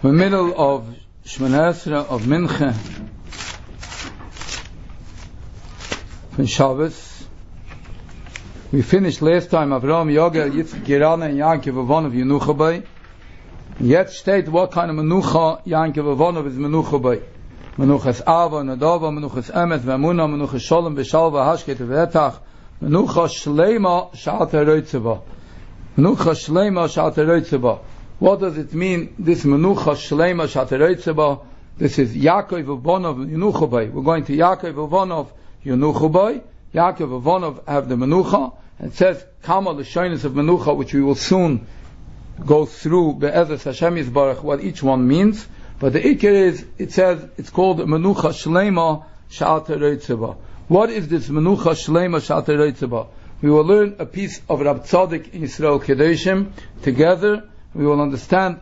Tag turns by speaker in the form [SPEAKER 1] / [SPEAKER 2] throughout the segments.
[SPEAKER 1] We're in the middle of Shemona Esrei of Mincha from Shabbos. We finished last time Avraham, Yogel, Yitzchak, Gerana, and Yaakov Avonov Yenucha Bay. Yet state what kind of Menucha Yaakov Avonov is Menucha Bay. Menuchas Ava, Nadava, Menuchas Emet, V'Amuna, Menuchas Sholem, V'Shalva, Hashket, V'Etach, Menucha Shleima, Sha'ata Reitzeva. Menucha Shleima, Sha'ata Reitzeva. What does it mean, this Menucha Shleima Sha'ata Reitzeva? This is Yaakov Avonov Yenucha Bay. We're going to Yaakov Avonov Yenucha Bay. Yaakov Avonov have the Menucha. It says, Kama L'Shonis of Menucha, which we will soon go through, Be'ezras Hashem Yisbarach, what each one means. But the Iker is, it says, it's called Menucha Shleima Sha'ata Reitzeva. What is this Menucha Shleima Sha'ata Reitzeva? We will learn a piece of Rab Tzadik in Yisrael Kedeshim together. We will understand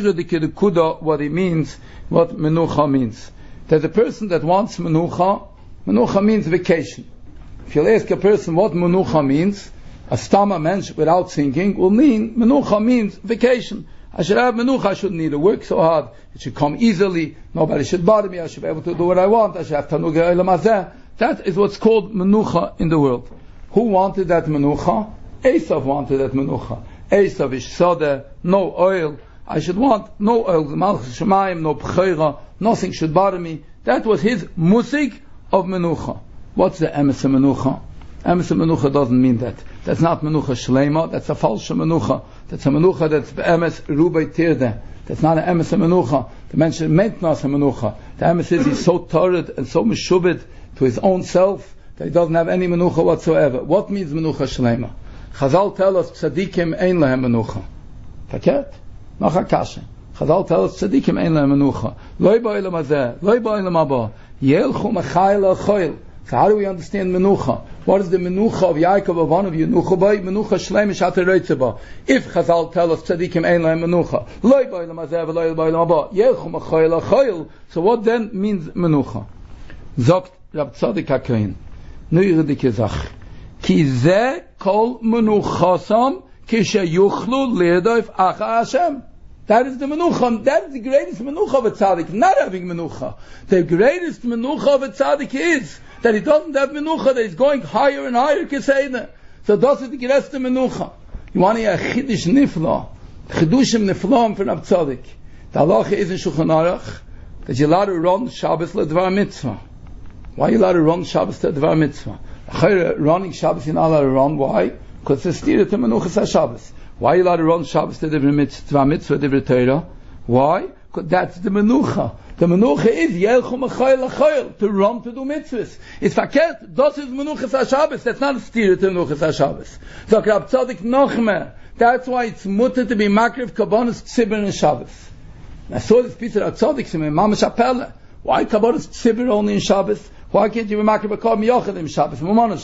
[SPEAKER 1] what it means, what Menucha means. There's a person that wants Menucha. Menucha means vacation. If you'll ask a person what Menucha means, a Stama mensch without thinking will mean, Menucha means vacation. I should have Menucha, I shouldn't need to work so hard, it should come easily, nobody should bother me, I should be able to do what I want, I should have Tanuga Elam Hazeh. That is what's called Menucha in the world. Who wanted that Menucha? Esav wanted that Menucha. Esav is Sodeh, no oil. I should want no oil, Malchus Shemayim, no Pcheira, nothing should bother me. That was his musik of Menucha. What's the emes of Menucha? Emes of Menucha doesn't mean that. That's not Menucha Shleima, that's a false Menucha. That's a Menucha that's emes Rubai Tirde. That's not an emes of Menucha. The mention meant not a Menucha. The emes is he's so torrid and so meshubed to his own self that he doesn't have any Menucha whatsoever. What means Menucha Shleima? Chazal tell us tzadikim ein lehem menucha. Verkehrt? Noch a kasha. Chazal tell us tzadikim ein lehem menucha. Loi ba'olam hazeh, loi ba'olam haba. Yelchu mechayil al-choyil. So how do we understand menucha? What is the menucha of Yaakov Avonov Yenucha Bay? Menucha shleim sh'ata reitzeba. If Chazal tell us tzadikim ein lehem menucha, loi ba'olam hazeh v'loi ba'olam haba. Yelchu mechayil al-choyil. So what then means menucha? Zogt Rab Tzadik HaKohen. Nu yirdike zach. Ki ze kol menuchasam kishayuchlu li'edoif acha Hashem. That is the menucha. That is the greatest menucha of a tzaddik. Not having menucha. The greatest menucha of a tzaddik is that he doesn't have menucha. That he's going higher and higher. Keseda. So that's the greatest menucha. You want to hear a chidush nifla, chidushim niflaim for Rab Tzadik. The halacha is in Shulchan Aruch that you're allowed to run Shabbos le'dvar mitzvah. Why are you allowed to run Shabbos le'dvar mitzvah? Running Shabbos you're not allowed to run. Why? Because it's still to Menuchas HaShabbos. Why are you allowed to run Shabbos to Divrei Mitzvah, Divrei Torah? Why? Because that's the Menucha. The Menucha is Yelchu Mechayil Achayil, to run to do mitzvahs. It's fakert, das is Menuchas HaShabbos. That's not a steer to Menuchas HaShabbos. So Rab Tzadik Nochmer. That's why it's mutter to be makriv kabbanas tzibur and Shabbos. I saw this piece of Rab Tzadik in Mamash Apelle. Why kabbanas tzibur only in Shabbos? Why can't you be makriv a korban yochid in Shabbos?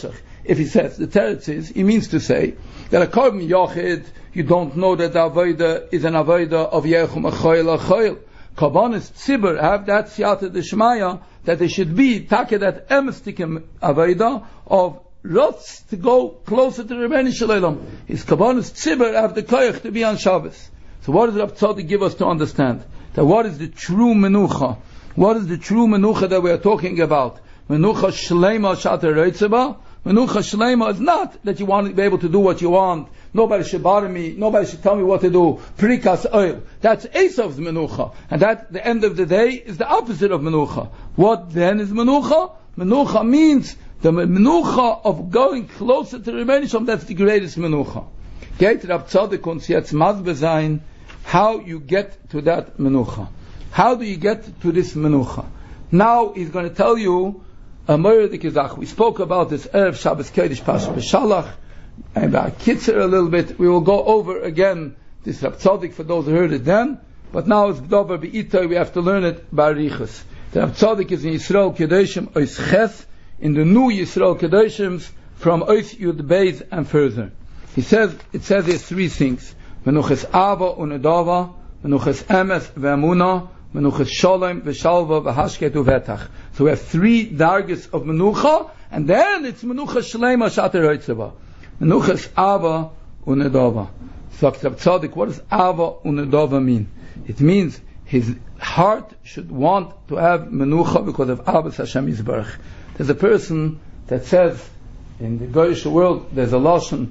[SPEAKER 1] If he says, the teretz is, he means to say that a korban yochid, you don't know that the avodah is an avodah of yechum achoyel achoyel. Korbanos tzibur have that siyata d'shmaya that they should be taka that emestikim avodah of rots to go closer to the Rebbeinu Shalom. His korbanos tzibur have the koyach to be on Shabbos. So what does Rab Tzadik give us to understand? That what is the true menucha? What is the true menucha that we are talking about? Menucha shleima sh'ata reitzeba. Menucha shleima is not that you want to be able to do what you want. Nobody should bother me. Nobody should tell me what to do. Prikas oil. That's Esav's menucha. And that, the end of the day, is the opposite of menucha. What then is menucha? Menucha means the menucha of going closer to the Rebbeinu Shalom. That's the greatest menucha. Geht Rab Tzadik uns jetzt mazbe sein, how you get to that menucha. How do you get to this menucha? Now he's going to tell you a moedik izach. We spoke about this Erev Shabbos Kodesh Pasha B'Shalach, and by Kitzer a little bit. We will go over again this Rab Tzadik for those who heard it then. But now it's Gdover B'Itay. We have to learn it by Riches. The Rab Tzadik is in Yisrael Kedeshim Ois Ches, in the new Yisrael Kedeshims from Ois Yud Beis and further. He says, it says here three things: Menuches Ava Unedava, Menuches Emes Ve'amuna, Menuchas Sholem, V'Shalva, V'Hashket, U'Vetach. So we have three dargis of Menucha, and then it's Menucha Shleima Sh'ata Reitzeba. Menuchas Ava Unedava. So Rab Tzadik, what does Ava Unedava mean? It means his heart should want to have menucha because of Abbas Hashem Yisbarach. There's a person that says, in the Goyish world, there's a lashon,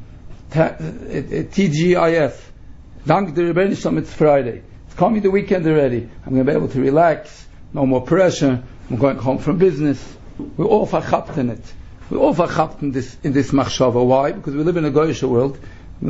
[SPEAKER 1] TGIF, Dank der Rebbeinu Shalom, it's Friday. It's coming the weekend already. I'm going to be able to relax, no more pressure, I'm going home from business. We're all verchapt in it. We're all verchapt in this machshava. Why? Because we live in a Goyish world. We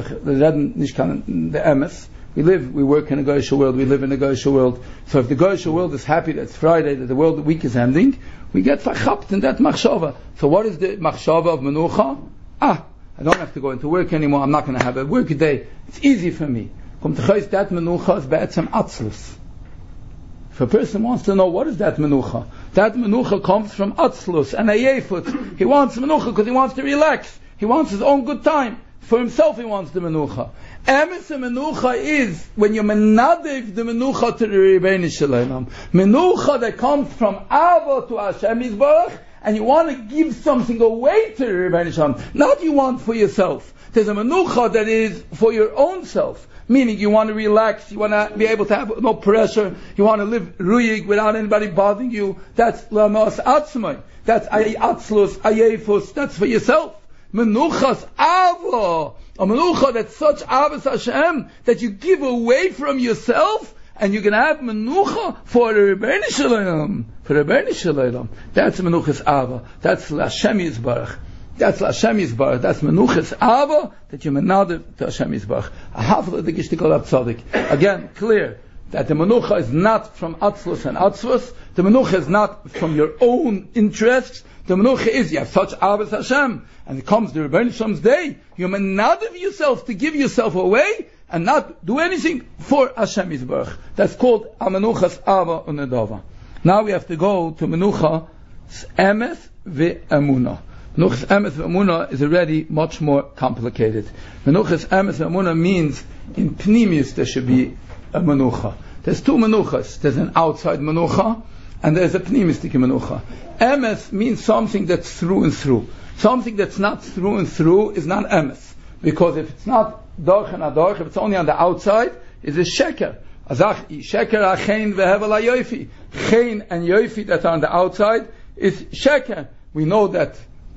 [SPEAKER 1] work in a Goyish world, we live in a Goyish world. So if the Goyish world is happy that it's Friday, that the week is ending, we get verchapt in that machshava. So what is the machshava of menucha? I don't have to go into work anymore, I'm not going to have a work day. It's easy for me. That menucha is be'etzem atzlus. If a person wants to know what is that menucha, that menucha comes from atzlus and ayefut. He wants menucha because he wants to relax. He wants his own good time. For himself he wants the menucha. Emes menucha is when you menadiv the menucha to the Rebbeinu Shalom. Menucha that comes from Ava to Hashem Yisbarach, and you want to give something away to the Rebbeinu Shalom. Not you want for yourself. There's a menucha that is for your own self. Meaning you want to relax, you want to be able to have no pressure, you want to live ruyig without anybody bothering you. That's lamas atzmai. That's atzlus, ayefus. That's for yourself. Menuchas ava, a menucha that's such avos Hashem that you give away from yourself, and you can have menucha for the Rebbeinu Shalom. For the Rebbeinu Shalom, that's menuchas ava. That's Hashem Yisbarach. That's Hashem Yisbarach. That's menuchas ava that you menadev to Hashem Yisbarach. A hafla the gishtikol tzadik. Again, clear that the menucha is not from atzlus and atzvus. The menucha is not from your own interests. The menucha is, you have such avos Hashem, and it comes the Rebbeinu Shalom's day, you menadev yourself to give yourself away, and not do anything for Hashem Yisbarach. That's called menuchas ava unedava. Now we have to go to menucha emes ve'emunah. Menuchas emes ve'emunah is already much more complicated. Menuchas emes ve'emunah means in pnimius there should be a menucha. There's two menuchas. There's an outside menucha, and there's a pnimistic menucha. Emes means something that's through and through. Something that's not through and through is not emes. Because if it's not dorch and adorch, if it's only on the outside, it's a sheker. Azach, sheker achein vehevel ayofi. Chein and yofi that are on the outside is sheker. We know that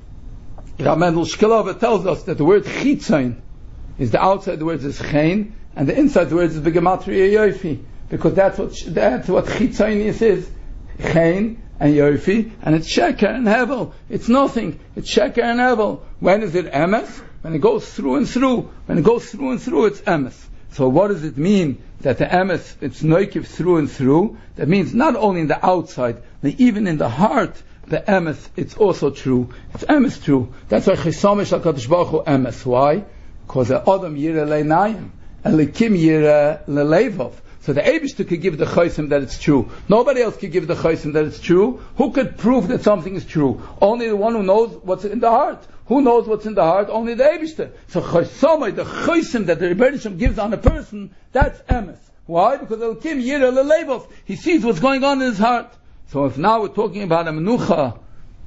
[SPEAKER 1] Rav Mendel Shkilova tells us that the word chitzain is the outside, the word is chein, and the inside the word is begematria yofi. Because that's what chitzain is. Chein and yofi, and it's sheker and hevel. It's nothing. It's sheker and hevel. When is it emes? When it goes through and through. When it goes through and through, it's emes. So what does it mean that the emes, it's noikiv through and through? That means not only in the outside, but even in the heart, the emes, it's also true. It's emes true. That's why Chisamesh HaKadosh Baruch Hu emes. Why? Because the Adam yireh leinayim, Elikim yireh leleivov. So the Eibishter could give the chaysim that it's true. Nobody else could give the chaysim that it's true. Who could prove that something is true? Only the one who knows what's in the heart. Who knows what's in the heart? Only the Eibishter. So chaysamai, the chaysim that the Rebbeinu Shalom gives on a person, that's emes. Why? Because Elkim yireh leleivov. He sees what's going on in his heart. So if now we're talking about a menucha,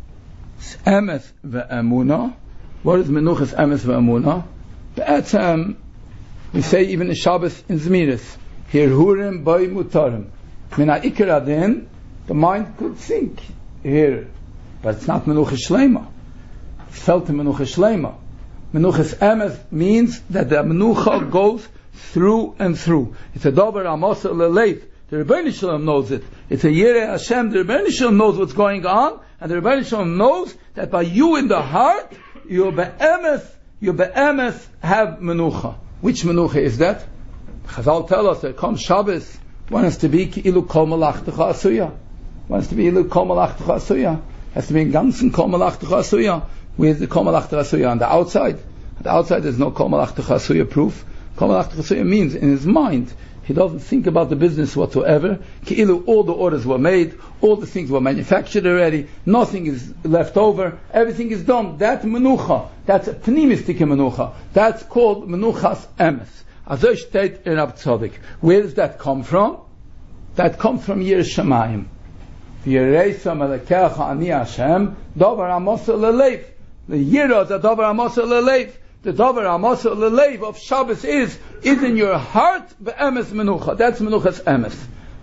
[SPEAKER 1] emes ve'emunah, what is menuchas emes ve'emunah? Be'etzem, we say even in Shabbos in Zmiris, Hirhurim by mutarim. Mina ikar adin, the mind could think here, but it's not menuchas shleima. It's felt in menuchas shleima. Menuchas emes means that the menucha goes through and through. It's a davar amasa leleif. The Rebbeinu Shalom knows it. It's a yireh Hashem. The Rebbeinu Shalom knows what's going on, and the Rebbeinu Shalom knows that by you in the heart, you be'emes have menucha. Which menucha is that? Chazal tell us that comes Shabbos, one has to be ki'ilu kol malachtecha asuya. One has to be ilu kol malachtecha asuya. Has to be in ganzen kol malachtecha asuya. Where's the kol malachtecha asuya? On the outside. On the outside there's no kol malachtecha asuya proof. Kol malachtecha asuya means in his mind, he doesn't think about the business whatsoever. Ki'ilu, all the orders were made, all the things were manufactured already, nothing is left over, everything is done. That's menucha. That's a pnimistic menucha. That's called menuchas emes. Azo steht in Rav Tzadik. Where does that come from? That comes from Yireh Shamayim. V'yireisa melekecha ani Hashem, davar amasa leleif. The Yireh is a davar amasa leleif. The davar amasa leleif of Shabbos is in your heart, be'emes menucha. That's menuchas emes.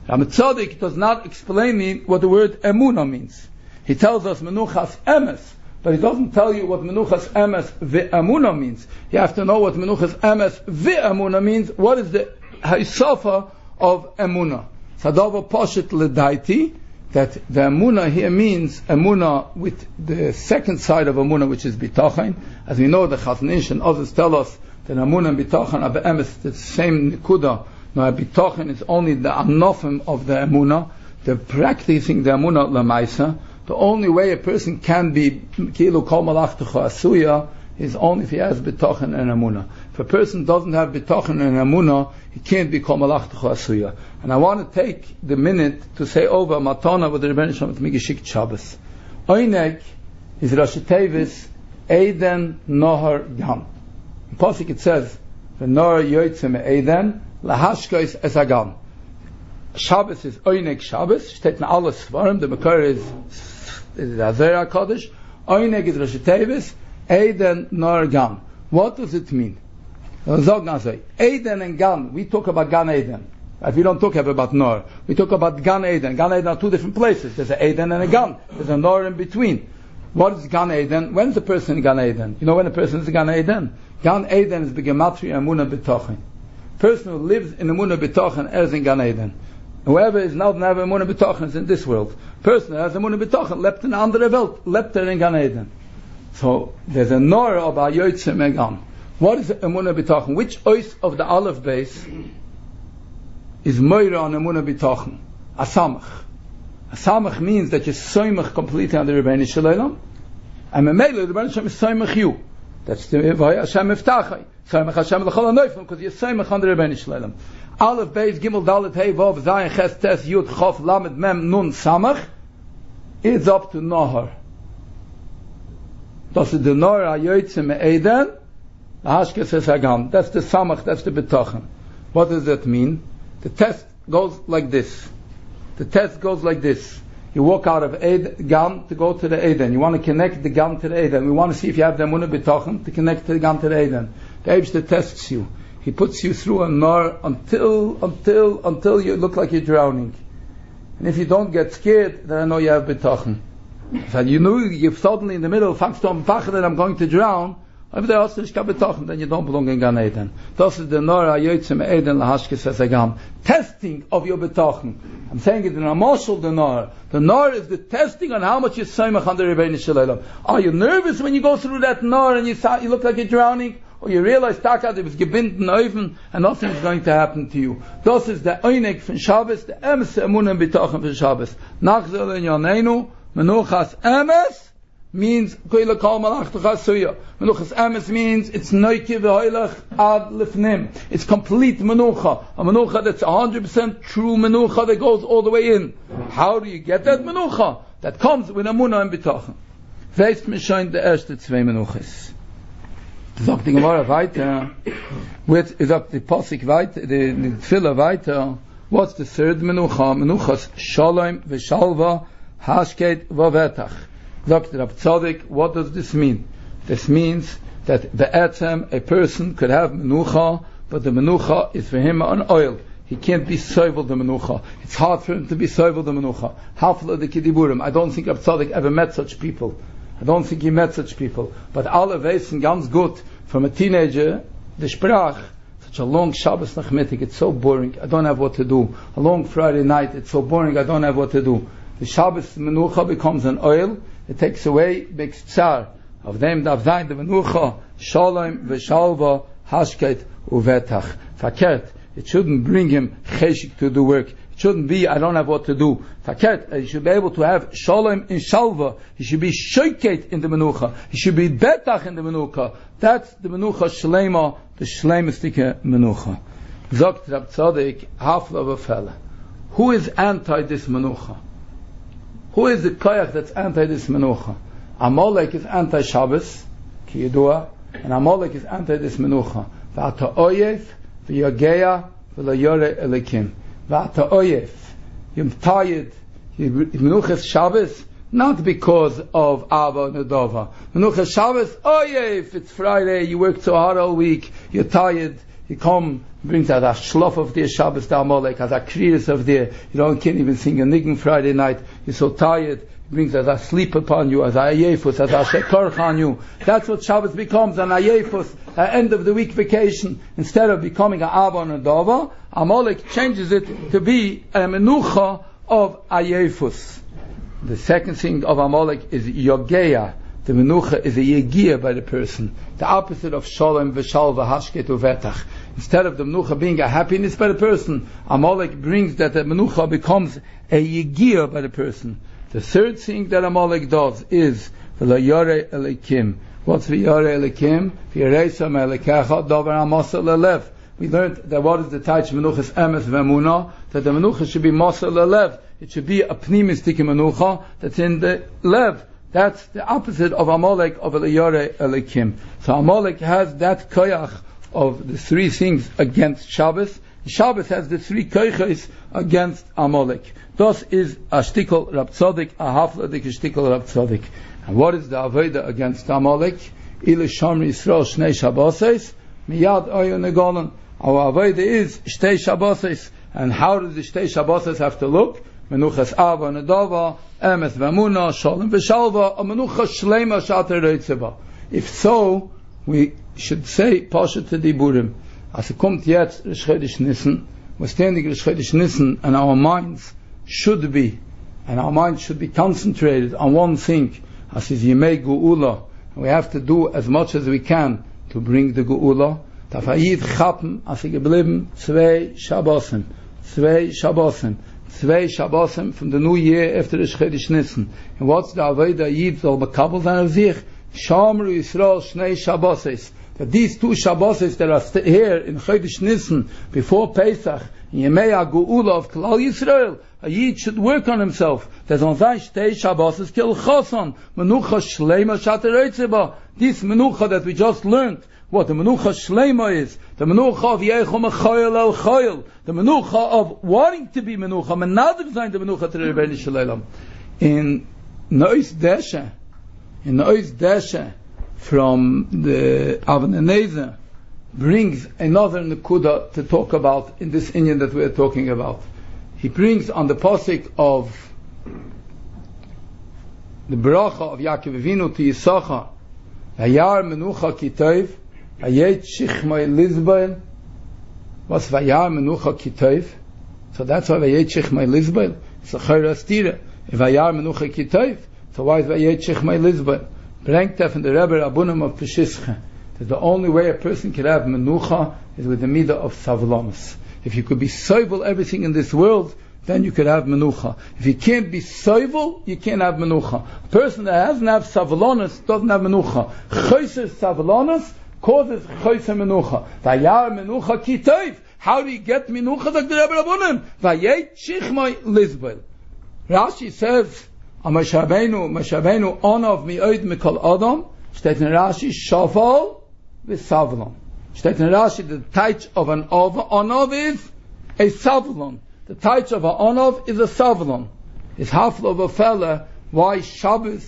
[SPEAKER 1] Rambam Tzaddik does not explain me what the word emunah means. He tells us menuchas emes, but he doesn't tell you what menuchas emes ve'emunah means. You have to know what menuchas emes ve'emunah means. What is the haisafa of emunah? Sadava poshit ledaiti, that the emunah here means emunah with the second side of emunah, which is bitachon. As we know, the Chazon Ish and others tell us that emunah and bitachon are be'emes the same nikuda. Now, bitachon is only the anofim of the emunah, the practicing the emunah lamaisa. The only way a person can be kilu kol malachtucha asuya is only if he has bitachon and emunah. If a person doesn't have bitachon and emunah, he can't be kol malachtucha asuya. And I want to take the minute to say over matana with the Rebbeinu Shalom at Migashik Shabbos. Oineg is Rashi Tevis Eden Nohar Gam. In Pasuk it says, "V'Nohar Yoytze me'Eden lahashkos es Hagam." Shabbos is Oineg Shabbos. Steht in alle Svarim. The Makar is Azera Kodesh. Oineg is Rashi Tevis Eden Nohar Gam. What does it mean? Eden and Gan. We talk about Gan Eden. We don't talk about Nor. We talk about Gan Eden. Gan Eden are two different places. There's an Eden and a Gan. There's a Nor in between. What is Gan Eden? When's the person in Gan Eden? You know when a person is in Gan Eden? Gan Eden is Begematria Emunah B'tochen. Person who lives in Emunah B'tochen is in Gan Eden. Whoever is not have Emunah B'tochen is in this world. Person who has Emunah B'tochen lebt in andere Welt, lebt in Gan Eden. So there's a Nor of Ayoytze Megan. What is Emunah B'tochen? Which ois of the Aleph base is Moira on Emunah B'tochen? Asamach. Asamach means that you're soymach completely on the Rebbeinu Shalom, and Memele, the Rebbeinu Shalom is soymach you. That's the Vay Hashem Miftachai. Soymach Hashem l'chol ha'noifim, because you're soymach on the Rebbeinu Shalom. Aleph Beis Gimel Dalet Hey Vav Zayin Ches Tes Yud Chof Lamed Mem Nun Samach. It's up to Nohar. Das ist the Nohar Ayoytze me'Eden lahashkes es Hagam. That's the Samach, that's the B'tochen. What does that mean? The test goes like this. The test goes like this. You walk out of Gan to go to the Eden. You want to connect the Gan to the Eden. We want to see if you have the Emunah B'tochen to connect the Gan to the Eden. The Eibshter tests you. He puts you through a Nor until you look like you're drowning. And if you don't get scared, then I know you have B'tochen. So you know you're suddenly in the middle, fangst du am Pachad that I'm going to drown. If there is no B'tochen, then you don't belong in Gan Eden. Das is the Nor Ayoytze me'Eden lahashkes es Hagam. Testing of your B'tochen. I'm saying it in a marshal, the Nor. The Nor is the testing on how much you're soymach on the Rebbeinu Shalom. Are you nervous when you go through that Nor and you look like you're drowning? Or you realize, Takad, it was gebinden oven and nothing is going to happen to you. Das is the Oineg from Shabbos, the Emes Emunah B'tochen from Shabbos. Nachzel in Yoneinu, Menuchas Emes, means koila kol malachtucha suya. Menuchas emes means it's noiki v'hoilach ad lifnim. It's complete menucha. A menucha that's 100% true menucha that goes all the way in. How do you get that menucha? That comes with emunah and bitochen. Veist mir schon the erste zwei menuchas. Sagt die Gemara weiter. Sagt die Posik weiter, die Tefillah weiter. What's the third menucha? Menuchas shalom v'shalva hashket v'vetach. Dr. Rav Tzaddik, what does this mean? This means that be'etzem, a person could have menucha, but the menucha is for him on oil. He can't be soivel the menucha. It's hard for him to be soivel the menucha. Hafla de kidiburim. I don't think Rav Tzaddik ever met such people. I don't think he met such people. But alle wissen ganz gut, from a teenager, the sprach, such a long Shabbos nachmitig, it's so boring, I don't have what to do. A long Friday night, it's so boring, I don't have what to do. The Shabbos menucha becomes an oil. It takes away, makes tsar of them that have the menucha, shalom, v'shalva, hashket, uvetach. Fakert, it shouldn't bring him cheshik to do work. It shouldn't be, I don't have what to do. Fakert, he should be able to have shalom in shalva. He should be shoket in the menucha. He should be betach in the menucha. That's the menucha shlema, the shlemistike menucha. Zogt Rab Tzaddik, half of a fella. Who is anti this menucha? Who is the koyach that's anti this menucha? Amalek is anti Shabbos, ki yedua, and Amalek is anti this menucha. V'ata oyef, v'yageya, v'lo yore elikim. V'ata oyef. You're tired. Menucha is Shabbos, not because of Ava Nadova. Menucha is Shabbos, oyef, it's Friday, you worked so hard all week, you're tired, he brings out a shlof of the Shabbos to Amalek, has a krias of the, can't even sing a niggin Friday night, you're so tired, he brings as a sleep upon you, as a ayefus, as a shekorch on you. That's what Shabbos becomes, an ayefus, an end of the week vacation. Instead of becoming an Abba and a Dava, Amalek changes it to be a menucha of ayefus. The second thing of Amalek is yogeya. The menucha is a yegia by the person. The opposite of shalom v'shalva hashket uvetach. Instead of the menucha being a happiness by the person, Amalek brings that the menucha becomes a yegia by the person. The third thing that Amalek does is v'layore elikim. What's v'yore elikim? V'yareisam elikecha davar amasa lelev. We learned that what is the taich menuchas emes v'emuna? That the menucha should be masa lelev. It should be a pnimistic menucha that's in the lev. That's the opposite of Amalek, of Eliyore Elikim. So Amalek has that koyach of the three things against Shabbos. Shabbos has the three koyches against Amalek. Thus is a shtickle Rab Tzadik, a hafladik shtickle Rab Tzadik. And what is the avodah against Amalek? Ile Shamri Yisrael Shnei Shabboses, Miyad Oyo Negolan. Our avodah is Shtei Shabboses. And how does the Shtei Shabboses have to look? Menuchas Ava Nedava, Emes V'amuna, Shalom V'shalva, a Menucha Shlema Shater Reitzeba. If so, we should say Pasha Tediburim. As it kommt jetzt Rosh Chodesh Nissen, we're standing Rosh Chodesh Nissen, and our minds should be concentrated on one thing, as is Yemei Geula. We have to do as much as we can to bring the Geula. Tafayid Chappen, as ich geblieben, zwei Shabbosim from the new year after the Chodesh Nissen. And what's the avodah Yid soll bekabel sein auf sich? Shamru Yisrael Shnei Shabboses. That these two Shabboses that are here in Chodesh Nissen before Pesach, in Yemei HaGeula of Klal Yisrael, a Yid should work on himself. There's on sein Shtei Shabboses Kel Choson, Menucha Shleima Shater Reitzeba. This Menucha that we just learned, what the Menucha Shleima is, the Menucha of Yechom Chayil El Chayil, the Menucha of wanting to be Menucha, Menadig Zayin the Menucha to the Rebbeinu Shalom. In Nois Deshe, from the Avnei Nezer, brings another Nekuda to talk about in this inyan that we are talking about. He brings on the pasuk of the bracha of Yaakov Avinu to Yisachar, Hayar Menucha Kitov, Hayet Shichmai Lizbael. What's Vayar Menucha Kitov? So that's why Hayet Shichmai Lizbael. It's a Chayra Stira. If Vayar Menucha Kitov, so why is Hayet Shichmai Lizbael? Brengtef and the Rebbe Rabbunim of Peshischa, that the only way a person can have Menucha is with the midah of Savlamus. If you could be soivel everything in this world, then you could have Menucha. If you can't be soivel, you can't have Menucha. A person that doesn't have Savlamus doesn't have Menucha. Chayser Savlamus causes Chayser Menucha. Vayar Menucha Kitov. How do you get Menucha? Like the Rebbe Rabbunim. Vayet Shichmai Lizbel. Rashi says, Moshe Rabbeinu onav mi'od mikol Adam, steht in Rashi, Shaval v'Savlon. Steht in Rashi, the taich of an onav is a Savlon. The taich of an onav is a Savlon. It's half of a fella, why Shabbos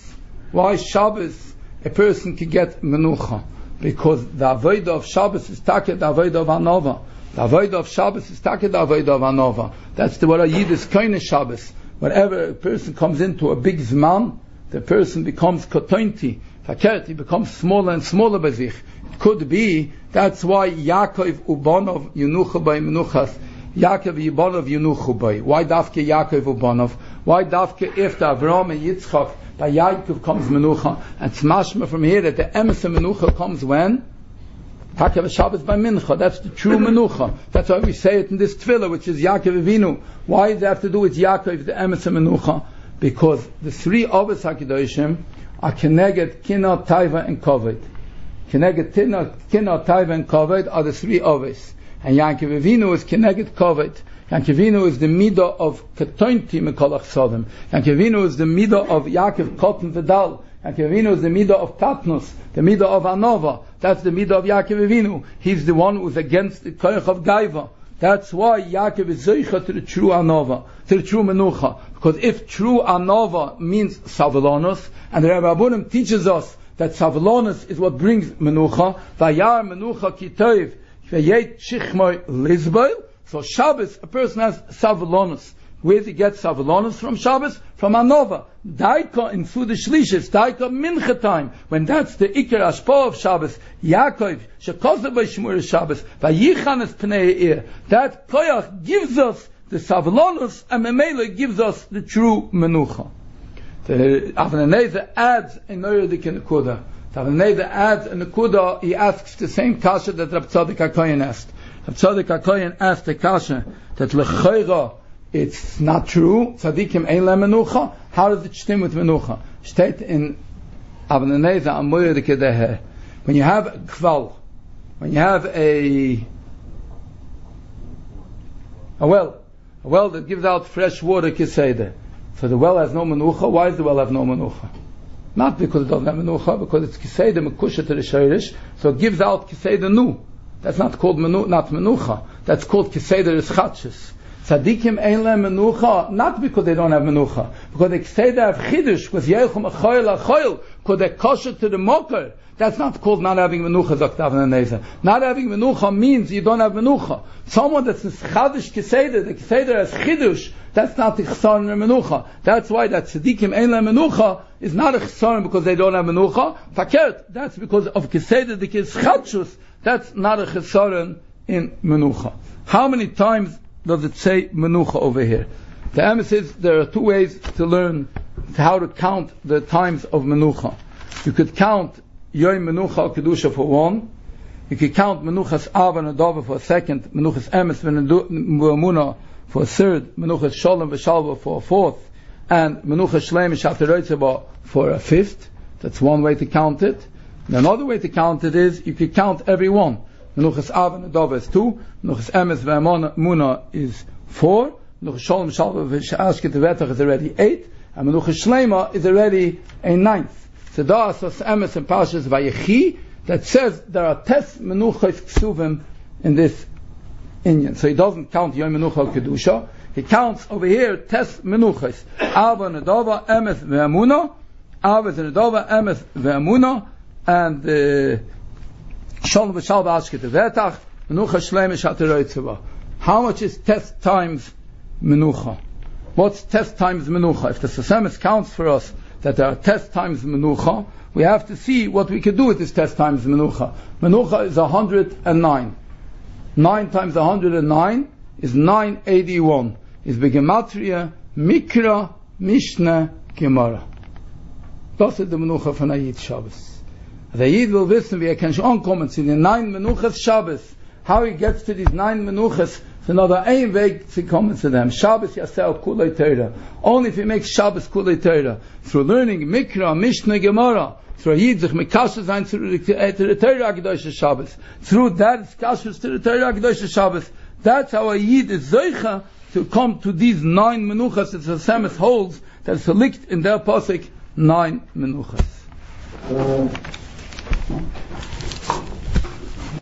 [SPEAKER 1] a person can get Menucha. Because the avodah of Shabbos is take the avodah of Anova. The avodah of Shabbos is take the avodah of Anova. That's the what a Yid is kind Shabbos. Whenever a person comes into a big Zman, the person becomes kotonti, he becomes smaller and smaller by sich. It could be, that's why Yaakov Ubanov Yenucha by Menuchas, Yaakov Ubanov Yenucha by. Why Dafke Yaakov Ubanov? Why Dafke after Avraham and Yitzchak, by Yaakov comes Menucha, and Smashma from here that the Emes of Menucha comes when? Hakav Shabbos by Mincha. That's the true Menucha. That's why we say it in this Tefillah, which is Yaakov Avinu. Why does it have to do with Yaakov, the Emes of Menucha? Because the three Avos HaKadoshim are Keneged, Kina, Taiva, and Koved. Keneged, Kina, Taiva, and Koved are the three Avos. And Yaakov Avinu is Keneged Koved. Yaakov Avinu is the Midah of Ketonti Mekolach Sodom. Yaakov Avinu is the Midah of Yaakov Kotten Vidal. Yaakov Avinu is the midah of Tatnus, the midah of Anova. That's the midah of Yaakov Avinu. He's the one who's against the koyach of Gaiva. That's why Yaakov is zeicha to the true Anova, to the true Menucha. Because if true Anova means Savalanos, and the Rebbe teaches us that Savalanos is what brings Menucha, Vayar Menucha Kitov, V'yet shichmoi lizboil. So Shabbos, a person has savalonus. Where does he get savalonus from Shabbos? From Anova. Daika in Suda Shlishis, Daika Mincha time, when that's the Iker Ashpo of Shabbos, Yaakov, Shekosa B'Shmur Shabbos, Vayichanes Pnei Ir. That Koyach gives us the savalonus, and Memele gives us the true Menucha. The Avnei adds a Noyedik in the Kuda. The Avnei adds in the Kuda, he asks the same kasha that Rab Tzadik HaKoyen asked. Rab Tzadik HaKoyen asked the kasha that L'chayra, it's not true. Tzadikim ein le menucha. How does it stem with menucha? Steht in Avnei Amoyer Kedehe. When you have a kval, when you have a well that gives out fresh water, kiseder. So the well has no menucha. Why does the well have no menucha? Not because it doesn't have menucha, because it's kiseder mekusha to the shayrish, so it gives out kiseder nu. That's not called not menucha. That's called kiseder ischatshis. Tzadikim ein le menucha, not because they don't have menucha, because they say they have chidush, because yechum achoyel, because they're kosher to the mocker. That's not called not having menucha, Dr. Avnei. Not having menucha means you don't have menucha. Someone that's chadish kiseder, the kiseder has chidush, that's not the chsaron and menucha. That's why that tzadikim ein le menucha is not a chsaron because they don't have menucha. Fakert, that's because of kiseder, the kischatshus, that's not a chsaron in menucha. How many times does it say menucha over here? The Amos says there are two ways to learn how to count the times of menucha. You could count Yom Menucha Kedusha for one. You could count Menuchas Av and Adava for a second, Menuchas Emes V'Emuna for a third, Menuchas Sholem V'Shalva for a fourth, and Menuchas Shleim V'Shaterotzeba for a fifth. That's one way to count it. And another way to count it is you could count every one. Menuchas Av and Adava is 2, Menuchas Emes V'Emuna is 4, Menuchas Sholem V'Shalva V'Shashket V'Vetach is already 8, and Menuchas Shlema is already a 9th. So there are some Emes and Parshas Vayechi that says there are tes menuchas ksuvim in this inyan. So he doesn't count Yom Menucha Kedusha. He counts over here tes menuchas. Ava Nedova Emes Ve'amuna, Ava Nedova Emes Ve'amuna, and Shalom V'Shalva Ashket V'Etach, Menucha Shleim Shaterotzeva. How much is tes times menucha? What's tes times menucha? If the Sesemis counts for us that there are tes times menucha, we have to see what we can do with this tes times menucha. Menucha is 109. 9 times 109 is 981. Is begematria mikra mishna gemara. Das ist the menucha von Ayid Shabbos. The Ayid will wissen, wie kann schon kommen zu den 9 menuchas Shabbos. How he gets to these 9 menuchas. Another ein Weg to come to them. Shabbos Yasel Kulei Torah. Only if he makes Shabbos Kulei Torah. Through learning Mikra, Mishnah, Gemara. Through Yid sich Mikasha sein to the Torah Agdosha Shabbos. Through that it's Kashas to the Torah Agdosha Shabbos. That's how a Yid is Zoicha to come to these 9 menuchas that the Semes holds that select in their Pasuk 9 menuchas.